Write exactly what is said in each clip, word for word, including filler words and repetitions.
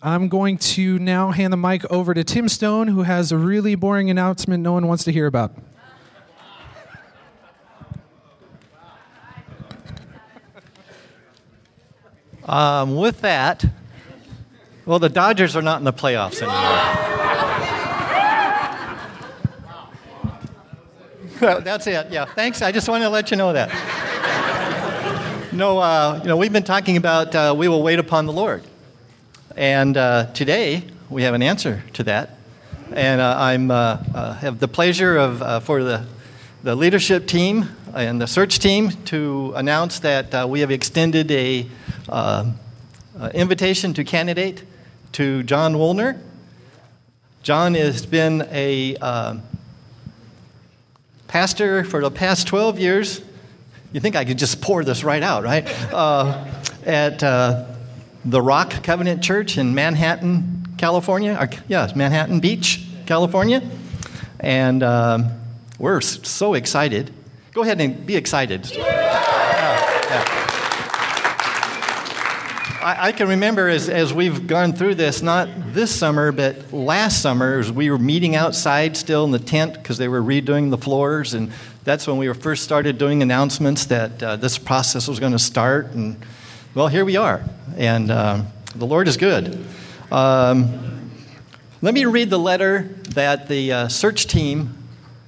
I'm going to now hand the mic over to Tim Stone, who has a really boring announcement no one wants to hear about. Um, with that, well, the Dodgers are not in the playoffs anymore. Well, that's it. Yeah, thanks. I just wanted to let you know that. No, uh, you know, we've been talking about uh, we will wait upon the Lord, and uh, today we have an answer to that. And uh, I'm uh, uh, have the pleasure of uh, for the the leadership team and the search team to announce that uh, we have extended a uh, uh, invitation to candidate to John Woolner. John has been a uh, pastor for the past twelve years. You think I could just pour this right out, right? Uh, at uh, the Rock Covenant Church in Manhattan, California. Or, yeah, Manhattan Beach, California. And um, we're so excited. Go ahead and be excited. Yeah, yeah. I, I can remember as, as we've gone through this, not this summer, but last summer, as we were meeting outside still in the tent because they were redoing the floors, and that's when we were first started doing announcements that uh, this process was going to start. And, well, here we are. And um, the Lord is good. Um, let me read the letter that the uh, search team,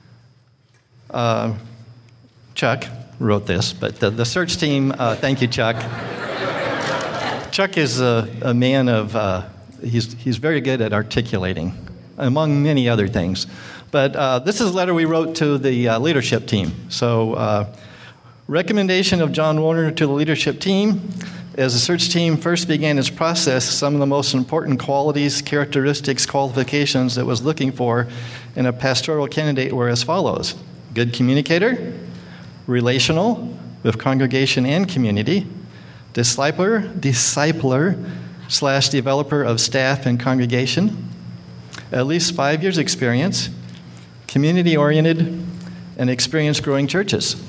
uh, Chuck wrote this, but the, the search team, uh, thank you, Chuck. Chuck is a, a man of, uh, he's, he's very good at articulating, among many other things. But uh, this is a letter we wrote to the uh, leadership team. So, uh, recommendation of John Woolner to the leadership team. As the search team first began its process, some of the most important qualities, characteristics, qualifications that it was looking for in a pastoral candidate were as follows. Good communicator, relational with congregation and community, discipler, discipler slash developer of staff and congregation, at least five years experience, community-oriented, and experience growing churches.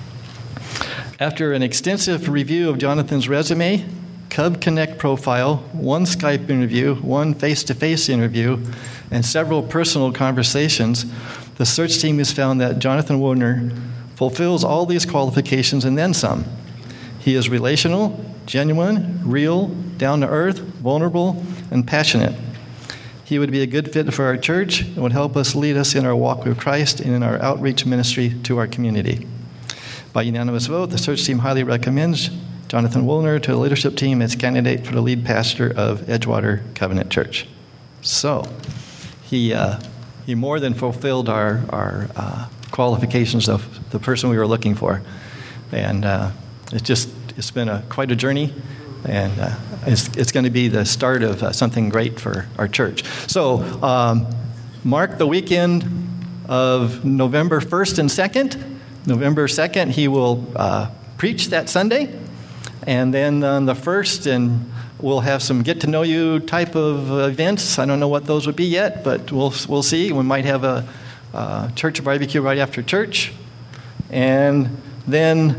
After an extensive review of Jonathan's resume, Cub Connect profile, one Skype interview, one face-to-face interview, and several personal conversations, the search team has found that Jonathan Woolner fulfills all these qualifications and then some. He is relational, genuine, real, down-to-earth, vulnerable, and passionate. He would be a good fit for our church and would help us lead us in our walk with Christ and in our outreach ministry to our community. By unanimous vote, the search team highly recommends Jonathan Woolner to the leadership team as candidate for the lead pastor of Edgewater Covenant Church. So, he uh, he more than fulfilled our, our uh, qualifications of the person we were looking for. And uh, it's just, it's been a quite a journey. And uh, it's, it's going to be the start of uh, something great for our church. So, um, mark the weekend of November first and second. November second, he will uh, preach that Sunday. And then on the first, and we'll have some get-to-know-you type of events. I don't know what those would be yet, but we'll we'll see. We might have a uh, church barbecue right after church. And then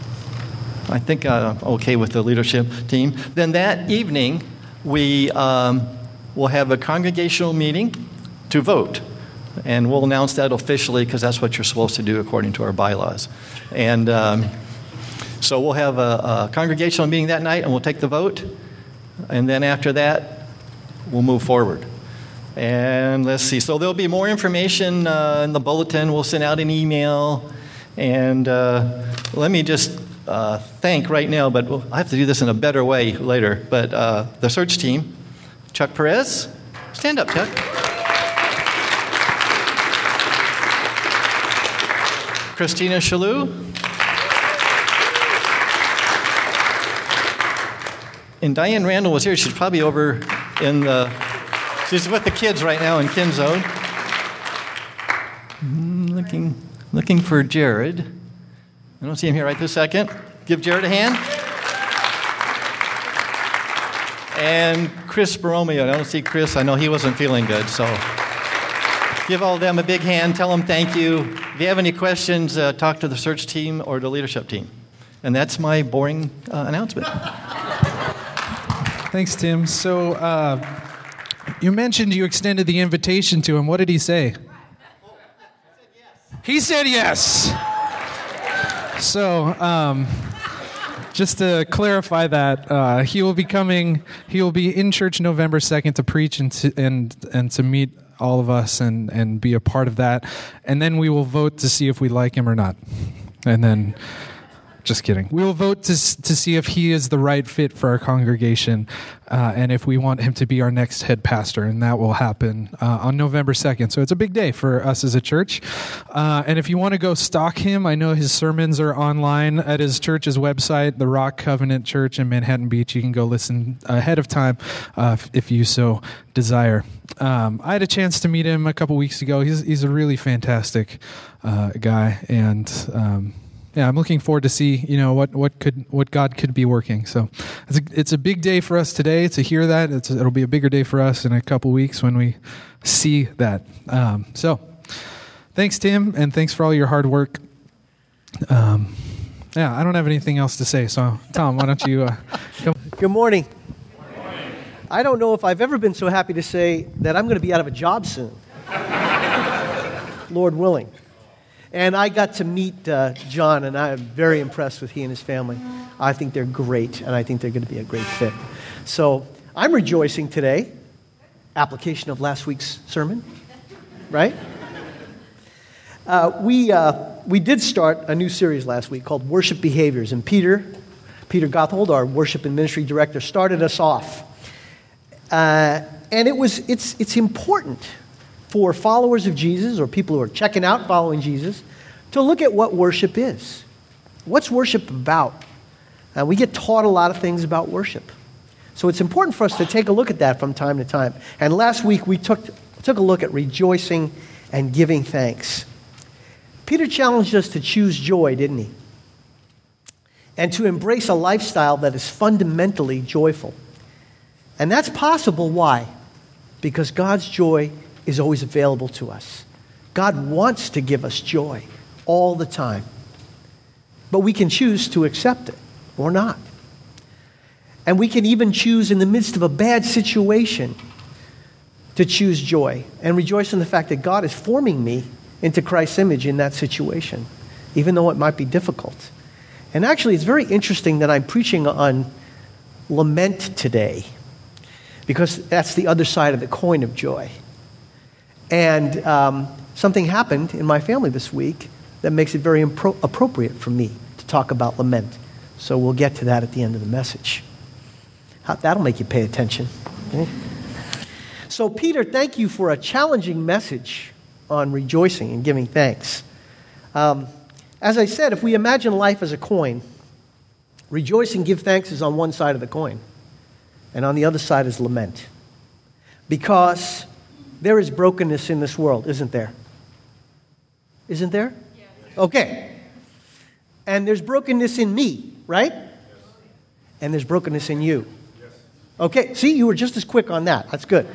I think I'm okay with the leadership team. Then that evening, we um, will have a congregational meeting to vote. And we'll announce that officially because that's what you're supposed to do according to our bylaws. And um, so we'll have a, a congregational meeting that night, and we'll take the vote. And then after that, we'll move forward. And let's see. So there'll be more information uh, in the bulletin. We'll send out an email. And uh, let me just uh, thank right now, but we'll, I have to do this in a better way later. But uh, the search team, Chuck Perez. Stand up, Chuck. Christina Shalou. And Diane Randall was here. She's probably over in the, she's with the kids right now in Kinzone. Looking, looking for Jared. I don't see him here right this second. Give Jared a hand. And Chris Borromeo. I don't see Chris. I know he wasn't feeling good, so give all of them a big hand. Tell them thank you. If you have any questions, uh, talk to the search team or the leadership team. And that's my boring uh, announcement. Thanks, Tim. So uh, you mentioned you extended the invitation to him. What did he say? He said yes. So um, just to clarify that, uh, he will be coming. He will be in church November second to preach and to, and and to meet all of us and and be a part of that. And then we will vote to see if we like him or not. And then. Just kidding. We will vote to to see if he is the right fit for our congregation uh, and if we want him to be our next head pastor, and that will happen uh, on November second. So it's a big day for us as a church. Uh, and if you want to go stalk him, I know his sermons are online at his church's website, the Rock Covenant Church in Manhattan Beach. You can go listen ahead of time uh, if, if you so desire. Um, I had a chance to meet him a couple weeks ago. He's, he's a really fantastic uh, guy, and... Um, Yeah, I'm looking forward to see, you know, what, what could what God could be working. So it's a, it's a big day for us today to hear that. It's, it'll be a bigger day for us in a couple weeks when we see that. Um, so thanks, Tim, and thanks for all your hard work. Um, yeah, I don't have anything else to say. So, Tom, why don't you uh, come? Good morning. Good morning. I don't know if I've ever been so happy to say that I'm going to be out of a job soon. Lord willing. And I got to meet uh, John, and I am very impressed with he and his family. I think they're great, and I think they're going to be a great fit. So I'm rejoicing today. Application of last week's sermon, right? Uh, we uh, we did start a new series last week called Worship Behaviors, and Peter, Peter Gothold, our worship and ministry director, started us off. Uh, and it was it's it's important for followers of Jesus or people who are checking out following Jesus to look at what worship is. What's worship about? Uh, we get taught a lot of things about worship. So it's important for us to take a look at that from time to time. And last week we took, took a look at rejoicing and giving thanks. Peter challenged us to choose joy, didn't he? And to embrace a lifestyle that is fundamentally joyful. And that's possible, why? Because God's joy is always available to us. God wants to give us joy all the time. But we can choose to accept it or not. And we can even choose in the midst of a bad situation to choose joy and rejoice in the fact that God is forming me into Christ's image in that situation, even though it might be difficult. And actually, it's very interesting that I'm preaching on lament today, because that's the other side of the coin of joy. And um, something happened in my family this week that makes it very impro- appropriate for me to talk about lament. So we'll get to that at the end of the message. How, that'll make you pay attention. Okay? So Peter, thank you for a challenging message on rejoicing and giving thanks. Um, as I said, if we imagine life as a coin, rejoice and give thanks is on one side of the coin, and on the other side is lament. Because there is brokenness in this world, isn't there? Isn't there? Yes. Okay. And there's brokenness in me, right? Yes. And there's brokenness in you. Yes. Okay, see, you were just as quick on that. That's good.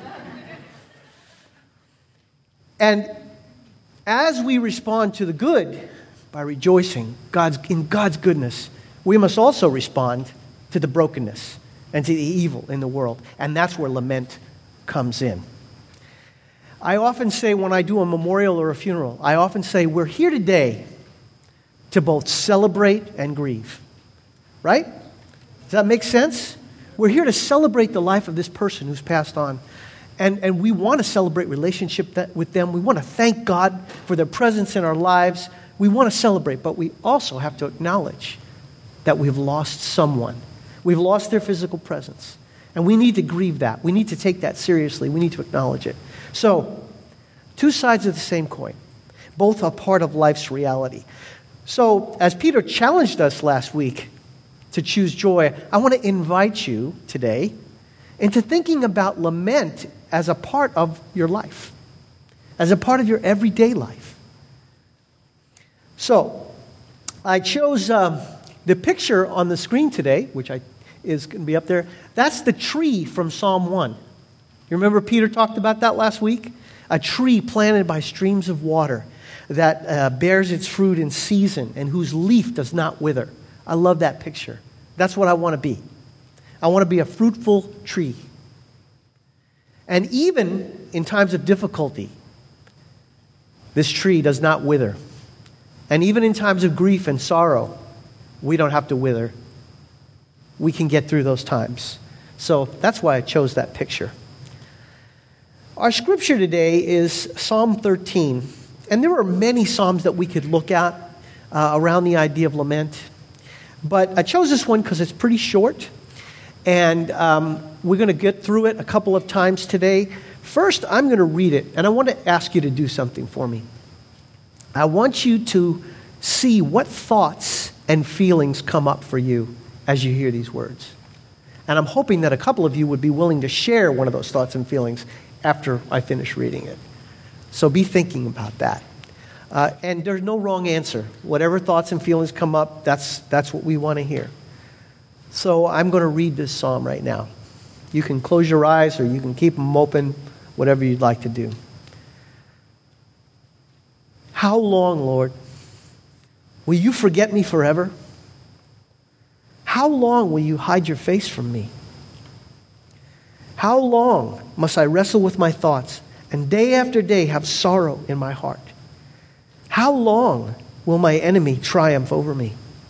And as we respond to the good by rejoicing God's, in God's goodness, we must also respond to the brokenness and to the evil in the world. And that's where lament comes in. I often say when I do a memorial or a funeral, I often say we're here today to both celebrate and grieve. Right? Does that make sense? We're here to celebrate the life of this person who's passed on. And, and we want to celebrate relationship that, with them. We want to thank God for their presence in our lives. We want to celebrate, but we also have to acknowledge that we've lost someone. We've lost their physical presence. And we need to grieve that. We need to take that seriously. We need to acknowledge it. So, two sides of the same coin, both a part of life's reality. So, as Peter challenged us last week to choose joy, I want to invite you today into thinking about lament as a part of your life, as a part of your everyday life. So, I chose um, the picture on the screen today, which I is going to be up there. That's the tree from Psalm one. You remember Peter talked about that last week? A tree planted by streams of water that uh, bears its fruit in season and whose leaf does not wither. I love that picture. That's what I want to be. I want to be a fruitful tree. And even in times of difficulty, this tree does not wither. And even in times of grief and sorrow, we don't have to wither. We can get through those times. So that's why I chose that picture. Our scripture today is Psalm thirteen. And there are many psalms that we could look at uh, around the idea of lament. But I chose this one because it's pretty short. And um, we're going to get through it a couple of times today. First, I'm going to read it. And I want to ask you to do something for me. I want you to see what thoughts and feelings come up for you as you hear these words. And I'm hoping that a couple of you would be willing to share one of those thoughts and feelings after I finish reading it. So be thinking about that. Uh, and there's no wrong answer. Whatever thoughts and feelings come up, that's, that's what we want to hear. So I'm going to read this psalm right now. You can close your eyes or you can keep them open, whatever you'd like to do. How long, Lord, will you forget me forever? How long will you hide your face from me? How long must I wrestle with my thoughts and day after day have sorrow in my heart? How long will my enemy triumph over me?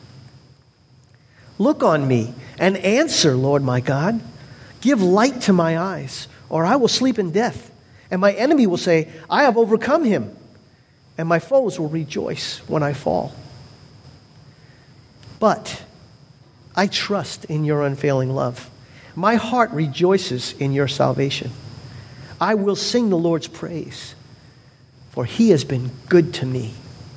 Look on me and answer, Lord my God. Give light to my eyes, or I will sleep in death. And my enemy will say, I have overcome him. And my foes will rejoice when I fall. But I trust in your unfailing love. My heart rejoices in your salvation. I will sing the Lord's praise, for he has been good to me.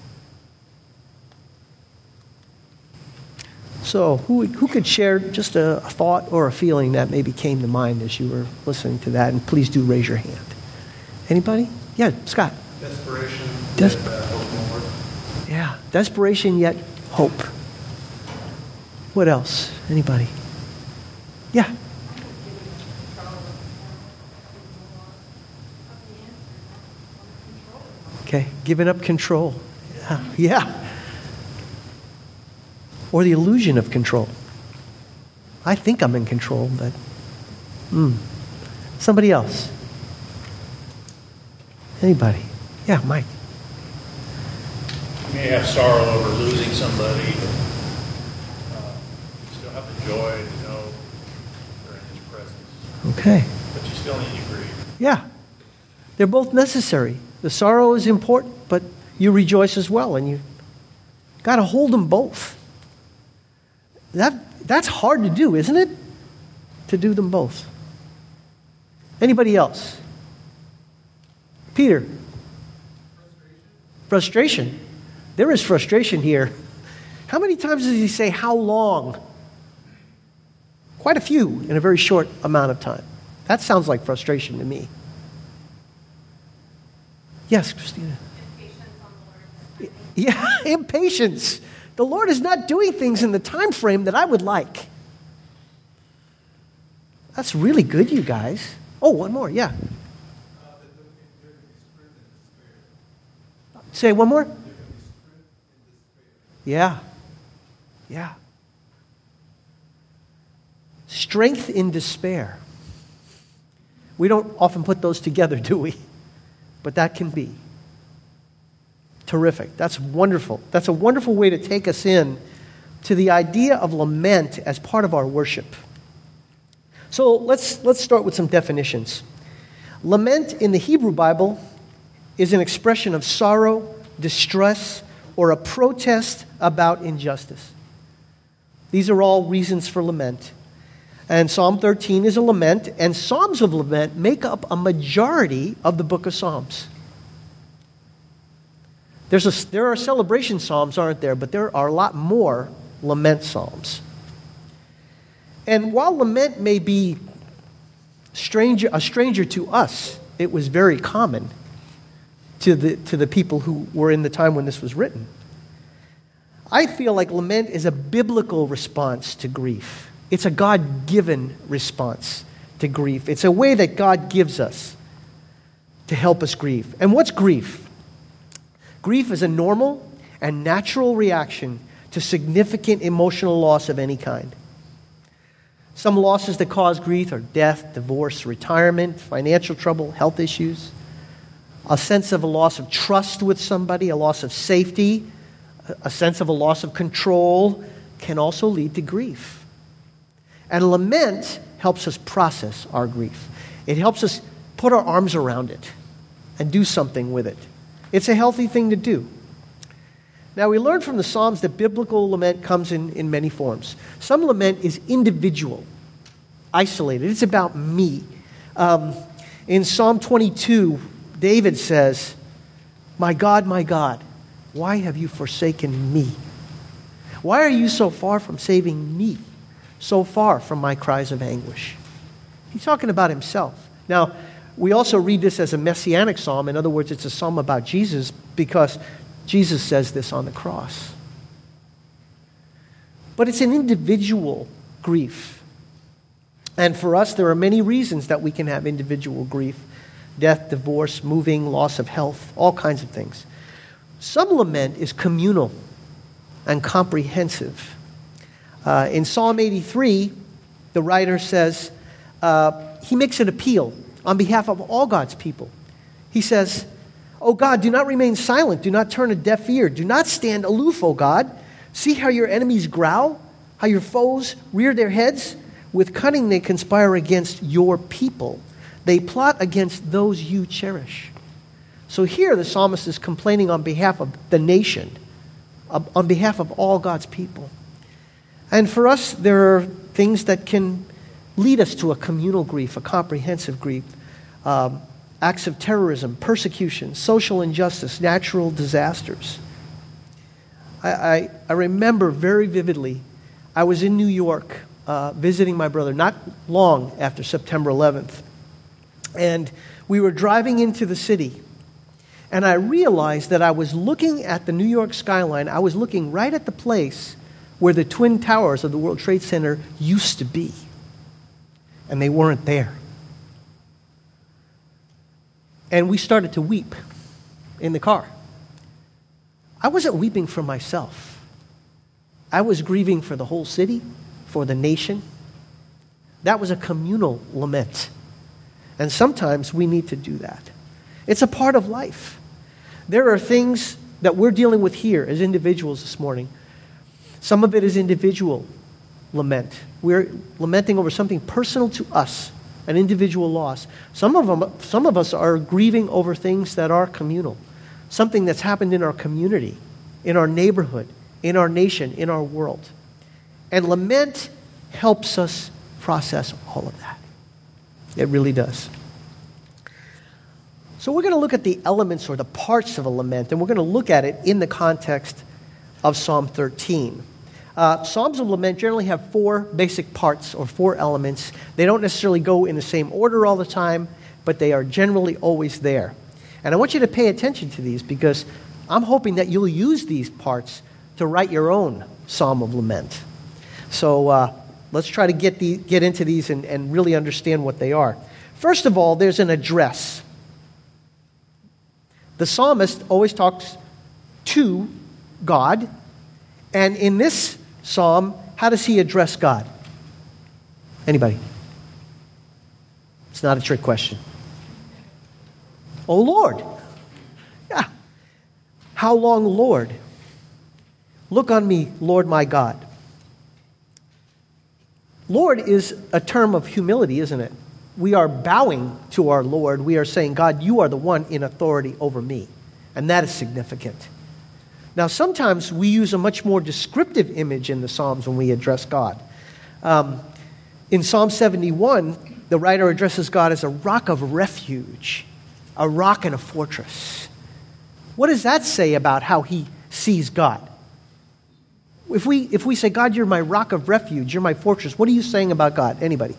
So who, who could share just a, a thought or a feeling that maybe came to mind as you were listening to that? And please do raise your hand. Anybody? Yeah, Scott. Desperation, Des- yet, uh, hope more. Yeah, desperation yet hope. What else? Anybody? Yeah. Okay, giving up control. Yeah. yeah. Or the illusion of control. I think I'm in control, but hmm. Somebody else. Anybody? Yeah, Mike. You may have sorrow over losing somebody, but uh, you still have the joy to know they're in his presence. Okay. But you still need to grieve. Yeah. They're both necessary. The sorrow is important, but you rejoice as well, and you got to hold them both. That that's hard to do, isn't it? To do them both. Anybody else? Peter. Frustration. Frustration. There is frustration here. How many times does he say, how long? Quite a few in a very short amount of time. That sounds like frustration to me. Yes, Christina. Impatience on the Lord. Yeah, impatience. The Lord is not doing things in the time frame that I would like. That's really good, you guys. Oh, one more, yeah. Say one more. Yeah. Yeah. Strength in despair. We don't often put those together, do we? But that can be. Terrific. That's wonderful. That's a wonderful way to take us in to the idea of lament as part of our worship. So let's, let's start with some definitions. Lament in the Hebrew Bible is an expression of sorrow, distress, or a protest about injustice. These are all reasons for lament. And Psalm thirteen is a lament, and Psalms of lament make up a majority of the book of Psalms. There's a, there are celebration psalms, aren't there? But there are a lot more lament psalms. And while lament may be stranger, a stranger to us, it was very common to the, to the people who were in the time when this was written. I feel like lament is a biblical response to grief. It's a God-given response to grief. It's a way that God gives us to help us grieve. And what's grief? Grief is a normal and natural reaction to significant emotional loss of any kind. Some losses that cause grief are death, divorce, retirement, financial trouble, health issues, a sense of a loss of trust with somebody, a loss of safety, a sense of a loss of control can also lead to grief. And lament helps us process our grief. It helps us put our arms around it and do something with it. It's a healthy thing to do. Now, we learned from the Psalms that biblical lament comes in, in many forms. Some lament is individual, isolated. It's about me. Um, in Psalm twenty-two, David says, "My God, my God, why have you forsaken me? Why are you so far from saving me, so far from my cries of anguish?" He's talking about himself. Now, we also read this as a messianic psalm. In other words, it's a psalm about Jesus because Jesus says this on the cross. But it's an individual grief. And for us, there are many reasons that we can have individual grief. Death, divorce, moving, loss of health, all kinds of things. Some lament is communal and comprehensive. Uh, in Psalm eighty-three, the writer says, uh, he makes an appeal on behalf of all God's people. He says, "O God, do not remain silent. Do not turn a deaf ear. Do not stand aloof, O God. See how your enemies growl, how your foes rear their heads. With cunning they conspire against your people. They plot against those you cherish." So here the psalmist is complaining on behalf of the nation, on behalf of all God's people. And for us, there are things that can lead us to a communal grief, a comprehensive grief. Um, acts of terrorism, persecution, social injustice, natural disasters. I, I, I remember very vividly, I was in New York uh, visiting my brother not long after September eleventh. And we were driving into the city. And I realized that I was looking at the New York skyline. I was looking right at the place where the Twin Towers of the World Trade Center used to be. And they weren't there. And we started to weep in the car. I wasn't weeping for myself. I was grieving for the whole city, for the nation. That was a communal lament. And sometimes we need to do that. It's a part of life. There are things that we're dealing with here as individuals this morning. Some of it is individual lament. We're lamenting over something personal to us, an individual loss. Some of them, some of us are grieving over things that are communal, something that's happened in our community, in our neighborhood, in our nation, in our world. And lament helps us process all of that. It really does. So we're going to look at the elements or the parts of a lament, and we're going to look at it in the context of Psalm thirteen. Uh, Psalms of lament generally have four basic parts or four elements. They don't necessarily go in the same order all the time, but they are generally always there. And I want you to pay attention to these because I'm hoping that you'll use these parts to write your own Psalm of lament. So uh, let's try to get the, get into these and, and really understand what they are. First of all, there's an address. The psalmist always talks to God, and in this psalm, how does he address God? Anybody? It's not a trick question. Oh, Lord. Yeah. How long, Lord? Look on me, Lord my God. Lord is a term of humility, isn't it? We are bowing to our Lord. We are saying, God, you are the one in authority over me. And that is significant. Now, sometimes we use a much more descriptive image in the Psalms when we address God. Um, in Psalm seventy-one, the writer addresses God as a rock of refuge, a rock and a fortress. What does that say about how he sees God? If we, if we say, God, you're my rock of refuge, you're my fortress, what are you saying about God? Anybody?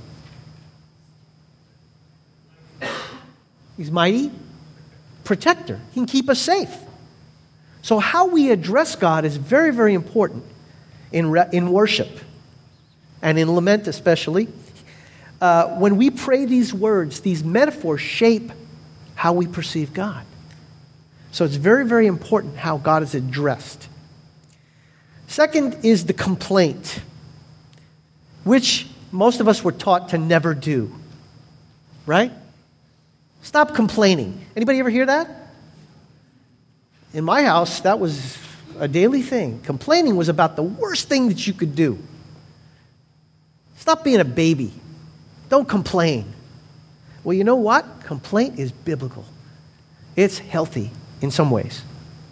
He's mighty, protector. He can keep us safe. So how we address God is very, very important in, re- in worship and in lament especially. Uh, when we pray these words, these metaphors shape how we perceive God. So it's very, very important how God is addressed. Second is the complaint, which most of us were taught to never do. Right? Stop complaining. Anybody ever hear that? In my house, that was a daily thing. Complaining was about the worst thing that you could do. Stop being a baby. Don't complain. Well, you know what? Complaint is biblical. It's healthy in some ways.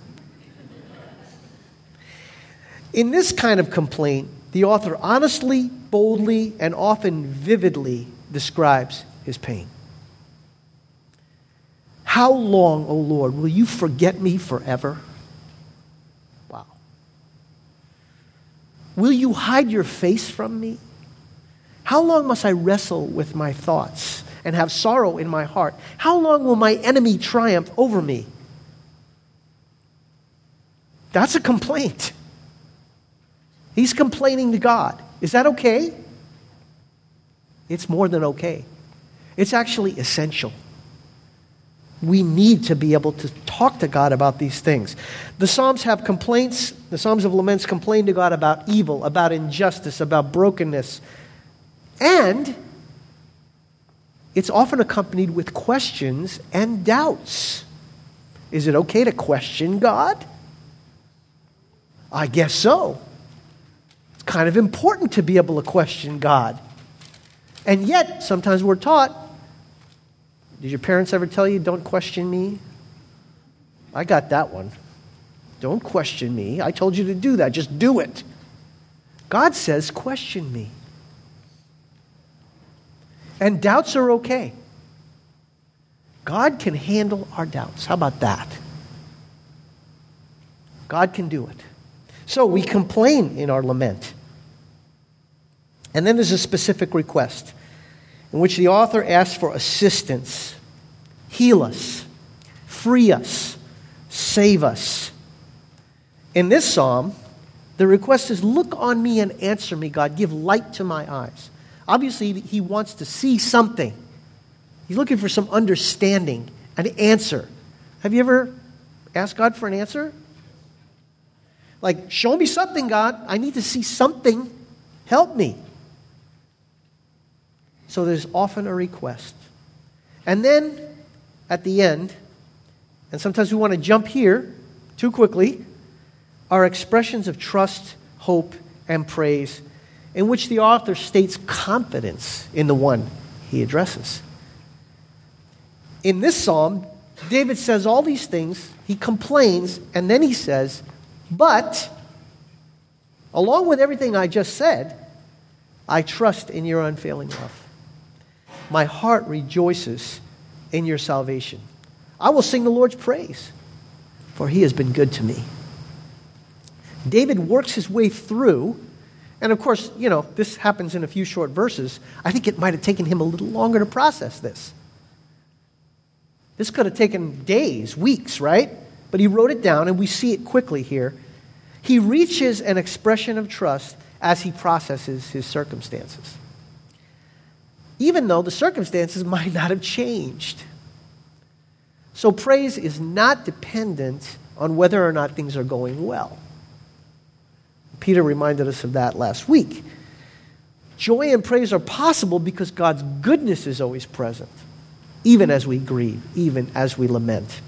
In this kind of complaint, the author honestly, boldly, and often vividly describes his pain. How long, O Lord, will you forget me forever? Wow. Will you hide your face from me? How long must I wrestle with my thoughts and have sorrow in my heart? How long will my enemy triumph over me? That's a complaint. He's complaining to God. Is that okay? It's more than okay. It's actually essential. We need to be able to talk to God about these things. The Psalms have complaints. The Psalms of Laments complain to God about evil, about injustice, about brokenness. And it's often accompanied with questions and doubts. Is it okay to question God? I guess so. It's kind of important to be able to question God. And yet, sometimes we're taught, did your parents ever tell you, don't question me? I got that one. Don't question me. I told you to do that. Just do it. God says, question me. And doubts are okay. God can handle our doubts. How about that? God can do it. So we complain in our lament. And then there's a specific request in which the author asks for assistance. Heal us. Free us. Save us. In this psalm, the request is, look on me and answer me, God. Give light to my eyes. Obviously, he wants to see something. He's looking for some understanding, an answer. Have you ever asked God for an answer? Like, show me something, God. I need to see something. Help me. So there's often a request. And then, at the end, and sometimes we want to jump here too quickly, are expressions of trust, hope, and praise, in which the author states confidence in the one he addresses. In this psalm, David says all these things, he complains, and then he says, but, along with everything I just said, I trust in your unfailing love. My heart rejoices in your salvation. I will sing the Lord's praise, for he has been good to me. David works his way through, and of course, you know, this happens in a few short verses. I think it might have taken him a little longer to process this. This could have taken days, weeks, right? But he wrote it down, and we see it quickly here. He reaches an expression of trust as he processes his circumstances, even though the circumstances might not have changed. So praise is not dependent on whether or not things are going well. Peter reminded us of that last week. Joy and praise are possible because God's goodness is always present, even as we grieve, even as we lament.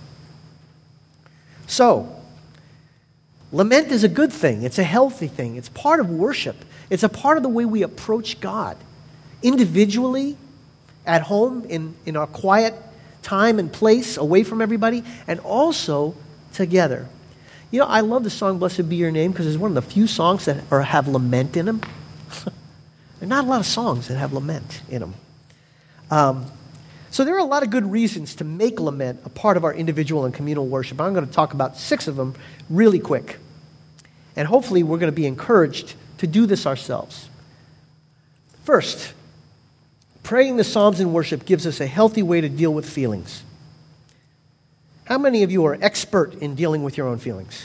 So, lament is a good thing. It's a healthy thing. It's part of worship. It's a part of the way we approach God. Individually, at home, in, in our quiet time and place, away from everybody, and also together. You know, I love the song, Blessed Be Your Name, because it's one of the few songs that are, have lament in them. There are not a lot of songs that have lament in them. Um, so there are a lot of good reasons to make lament a part of our individual and communal worship. I'm going to talk about six of them really quick. And hopefully we're going to be encouraged to do this ourselves. First, praying the Psalms in worship gives us a healthy way to deal with feelings. How many of you are expert in dealing with your own feelings?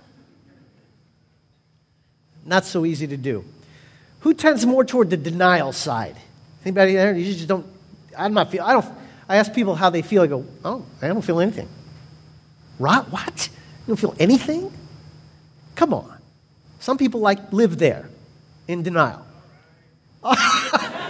Not so easy to do. Who tends more toward the denial side? Anybody there? You just don't, I'm not feel, I don't, I ask people how they feel. I go, oh, I don't feel anything. Right? What? You don't feel anything? Come on. Some people like live there in denial.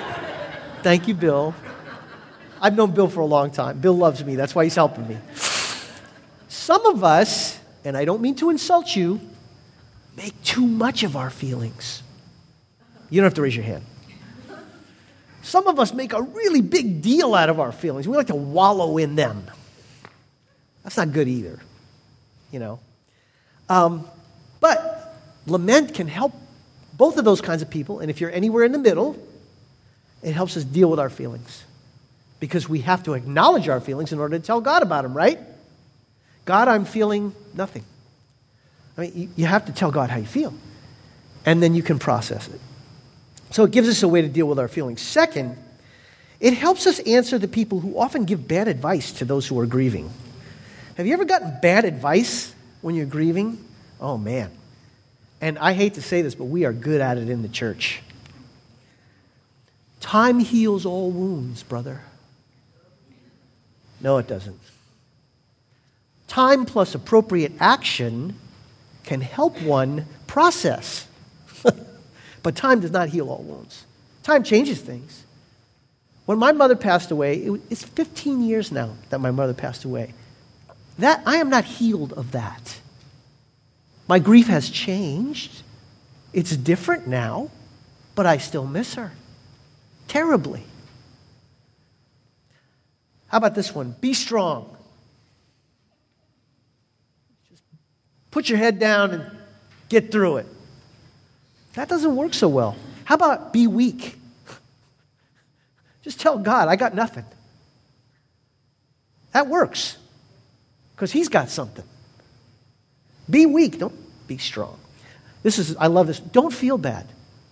Thank you, Bill. I've known Bill for a long time. Bill loves me. That's why he's helping me. Some of us, and I don't mean to insult you, make too much of our feelings. You don't have to raise your hand. Some of us make a really big deal out of our feelings. We like to wallow in them. That's not good either, you know. Um, but lament can help both of those kinds of people. And if you're anywhere in the middle, it helps us deal with our feelings. Because we have to acknowledge our feelings in order to tell God about them, right? God, I'm feeling nothing. I mean, you, you have to tell God how you feel. And then you can process it. So it gives us a way to deal with our feelings. Second, it helps us answer the people who often give bad advice to those who are grieving. Have you ever gotten bad advice when you're grieving? Oh, man. And I hate to say this, but we are good at it in the church. Time heals all wounds, brother. No, it doesn't. Time plus appropriate action can help one process. But time does not heal all wounds. Time changes things. When my mother passed away, it, it's fifteen years now that my mother passed away. That I am not healed of that. My grief has changed. It's different now, but I still miss her terribly. How about this one? Be strong. Just put your head down and get through it. That doesn't work so well. How about be weak? Just tell God, I got nothing. That works because he's got something. Be weak. Don't be strong. This is, I love this. Don't feel bad.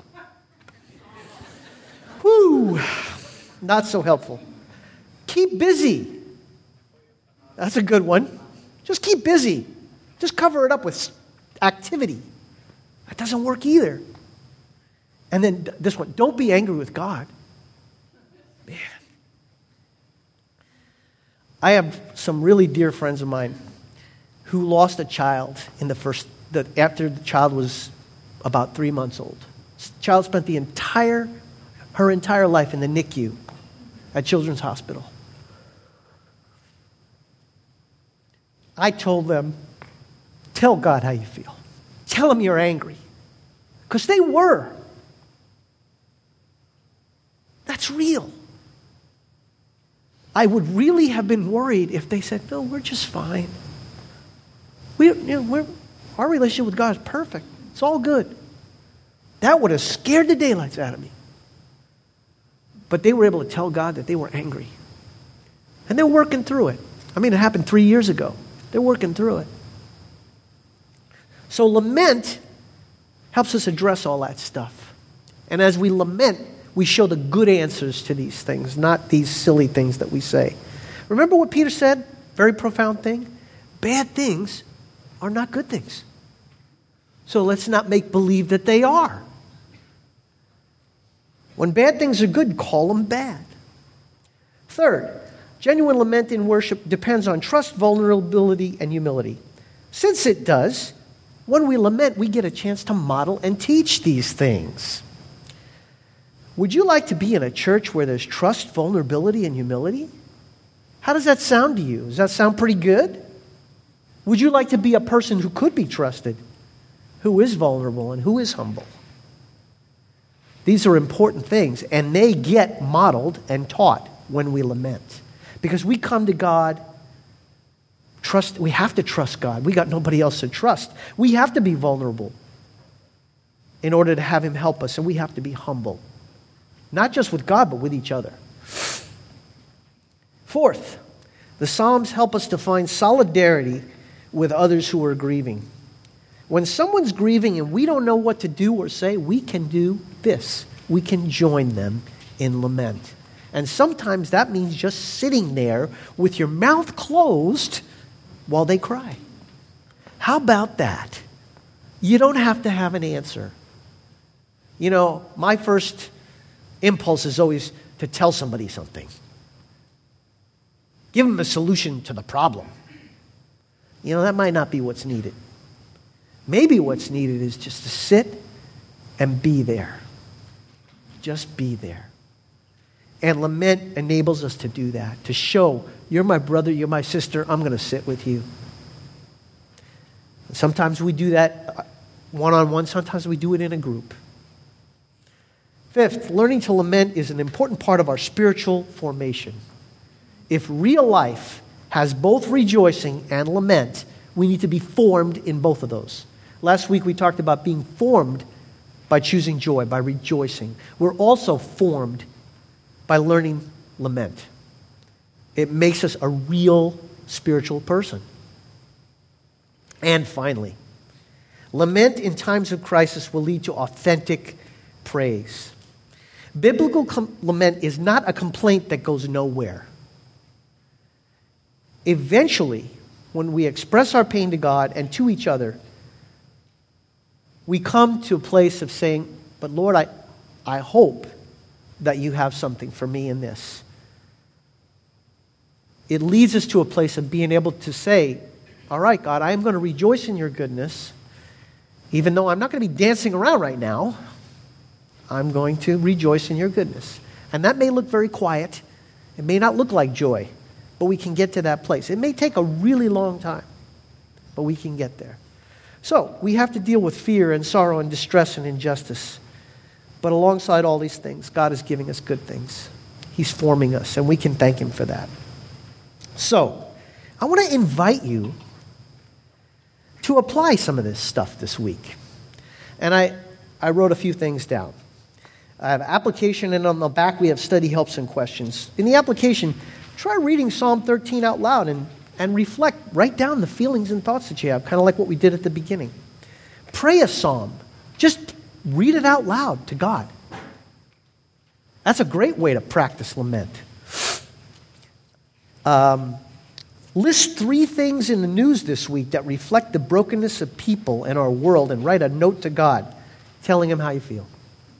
Whew. Not so helpful. Keep busy. That's a good one. Just keep busy. Just cover it up with activity. That doesn't work either. And then this one, don't be angry with God. Man. I have some really dear friends of mine who lost a child in the first, the, after the child was about three months old. The child spent the entire, her entire life in the N I C U at Children's Hospital. I told them, tell God how you feel. Tell him you're angry. Because they were. That's real. I would really have been worried if they said, Bill, we're just fine. We, you know, we're, our relationship with God is perfect. It's all good. That would have scared the daylights out of me. But they were able to tell God that they were angry. And they're working through it. I mean, it happened three years ago. They're working through it. So lament helps us address all that stuff. And as we lament, we show the good answers to these things, not these silly things that we say. Remember what Peter said? Very profound thing. Bad things are not good things. So let's not make believe that they are. When bad things are good, call them bad. Third, genuine lament in worship depends on trust, vulnerability, and humility. Since it does, when we lament, we get a chance to model and teach these things. Would you like to be in a church where there's trust, vulnerability, and humility? How does that sound to you? Does that sound pretty good? Would you like to be a person who could be trusted, who is vulnerable, and who is humble? These are important things, and they get modeled and taught when we lament. Because we come to God, trust. We have to trust God. We got nobody else to trust. We have to be vulnerable in order to have him help us, and we have to be humble. Not just with God, but with each other. Fourth, the Psalms help us to find solidarity with others who are grieving. When someone's grieving and we don't know what to do or say, we can do this. We can join them in lament. And sometimes that means just sitting there with your mouth closed while they cry. How about that? You don't have to have an answer. You know, my first impulse is always to tell somebody something. Give them a solution to the problem. You know, that might not be what's needed. Maybe what's needed is just to sit and be there. Just be there. And lament enables us to do that, to show, you're my brother, you're my sister, I'm going to sit with you. Sometimes we do that one-on-one, sometimes we do it in a group. Fifth, learning to lament is an important part of our spiritual formation. If real life has both rejoicing and lament, we need to be formed in both of those. Last week we talked about being formed by choosing joy, by rejoicing. We're also formed by learning lament. It makes us a real spiritual person. And finally, lament in times of crisis will lead to authentic praise. Biblical com- lament is not a complaint that goes nowhere. Eventually, when we express our pain to God and to each other, we come to a place of saying, but Lord, I, I hope that you have something for me in this. It leads us to a place of being able to say, all right, God, I am going to rejoice in your goodness, even though I'm not going to be dancing around right now. I'm going to rejoice in your goodness. And that may look very quiet. It may not look like joy, but we can get to that place. It may take a really long time, but we can get there. So, we have to deal with fear and sorrow and distress and injustice. But alongside all these things, God is giving us good things. He's forming us, and we can thank Him for that. So, I want to invite you to apply some of this stuff this week. And I, I wrote a few things down. I have application, and on the back we have study helps and questions. In the application, try reading Psalm thirteen out loud and, and reflect. Write down the feelings and thoughts that you have, kind of like what we did at the beginning. Pray a psalm. Just read it out loud to God. That's a great way to practice lament. Um, list three things in the news this week that reflect the brokenness of people in our world and write a note to God telling Him how you feel.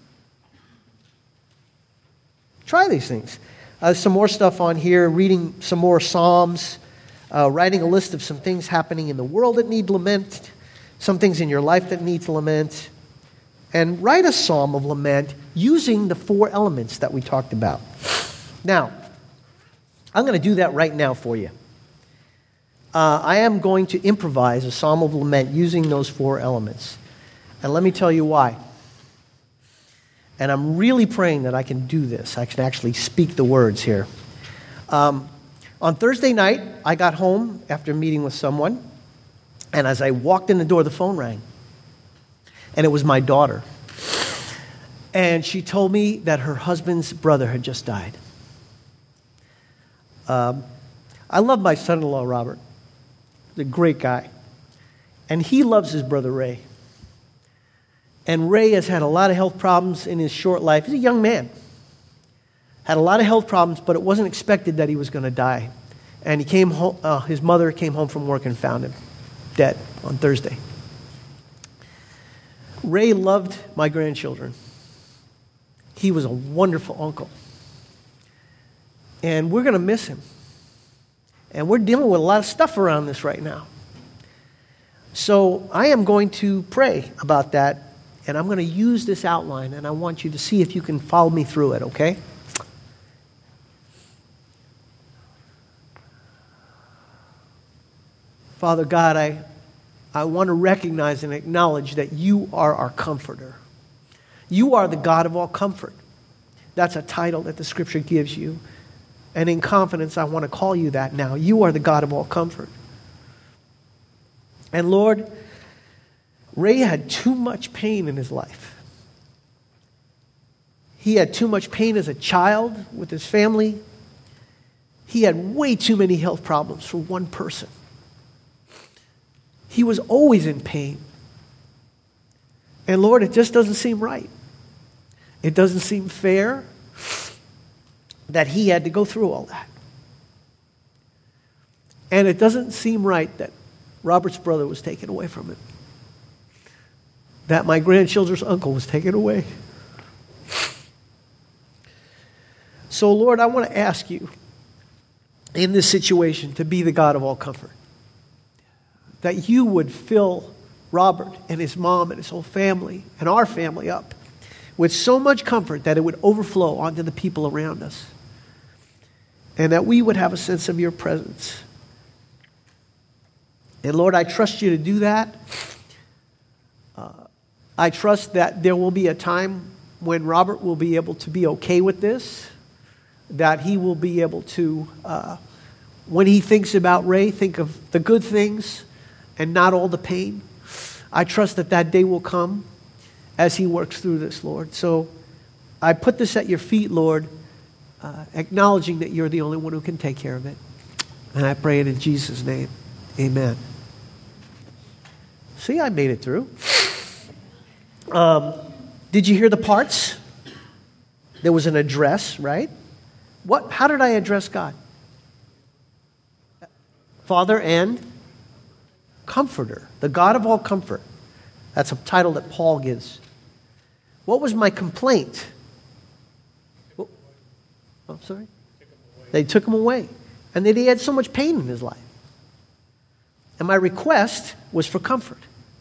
Try these things. Uh, some more stuff on here, reading some more Psalms, uh, writing a list of some things happening in the world that need lament, some things in your life that need lament, and write a psalm of lament using the four elements that we talked about. Now, I'm going to do that right now for you. Uh, I am going to improvise a psalm of lament using those four elements. And let me tell you why. And I'm really praying that I can do this. I can actually speak the words here. Um, on Thursday night, I got home after meeting with someone. And as I walked in the door, the phone rang. And it was my daughter. And she told me that her husband's brother had just died. Um, I love my son-in-law, Robert. He's a great guy. And he loves his brother, Ray. And Ray has had a lot of health problems in his short life. He's a young man. Had a lot of health problems, but it wasn't expected that he was going to die. And he came home, uh, his mother came home from work and found him dead on Thursday. Ray loved my grandchildren. He was a wonderful uncle. And we're going to miss him. And we're dealing with a lot of stuff around this right now. So I am going to pray about that. And I'm going to use this outline, and I want you to see if you can follow me through it, okay? Father God, I, I want to recognize and acknowledge that you are our comforter. You are the God of all comfort. That's a title that the Scripture gives you. And in confidence, I want to call you that now. You are the God of all comfort. And Lord, Ray had too much pain in his life. He had too much pain as a child with his family. He had way too many health problems for one person. He was always in pain. And Lord, it just doesn't seem right. It doesn't seem fair that he had to go through all that. And it doesn't seem right that Robert's brother was taken away from him. That my grandchildren's uncle was taken away. So, Lord, I want to ask you in this situation to be the God of all comfort. That you would fill Robert and his mom and his whole family and our family up with so much comfort that it would overflow onto the people around us. and that we would have a sense of your presence. And Lord, I trust you to do that. Uh, I trust that there will be a time when Robert will be able to be okay with this, that he will be able to, uh, when he thinks about Ray, think of the good things and not all the pain. I trust that that day will come as he works through this, Lord. So I put this at your feet, Lord, uh, acknowledging that you're the only one who can take care of it. And I pray it in Jesus' name. Amen. See, I made it through. Um, did you hear the parts? There was an address, right? What? How did I address God? Father and Comforter, the God of all comfort. That's a title that Paul gives. What was my complaint? Oh, I'm sorry? They took him away. And that he had so much pain in his life. And my request was for comfort.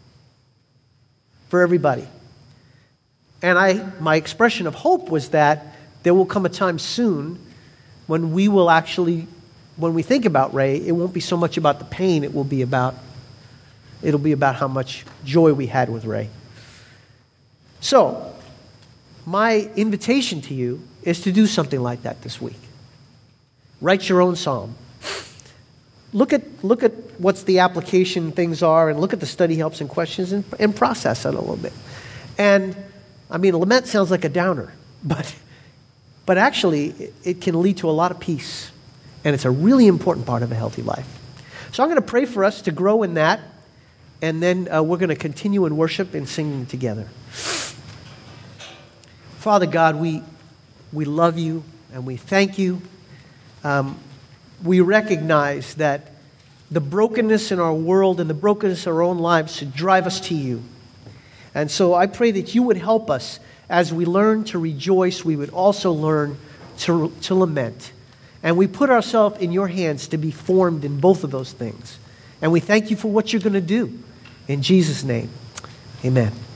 For everybody. And I, my expression of hope was that there will come a time soon when we will actually, when we think about Ray, it won't be so much about the pain, it will be about, it'll be about how much joy we had with Ray. So, my invitation to you is to do something like that this week. Write your own psalm. Look at look at what's the application things are, and look at the study helps and questions, and, and process it a little bit. And I mean, lament sounds like a downer, but but actually it, it can lead to a lot of peace, and it's a really important part of a healthy life. So I'm going to pray for us to grow in that, and then uh, we're going to continue in worship and singing together. Father God, we we love you and we thank you. Um, we recognize that the brokenness in our world and the brokenness in our own lives should drive us to you. And so I pray that you would help us as we learn to rejoice, we would also learn to, to lament. And we put ourselves in your hands to be formed in both of those things. And we thank you for what you're going to do. In Jesus' name, amen.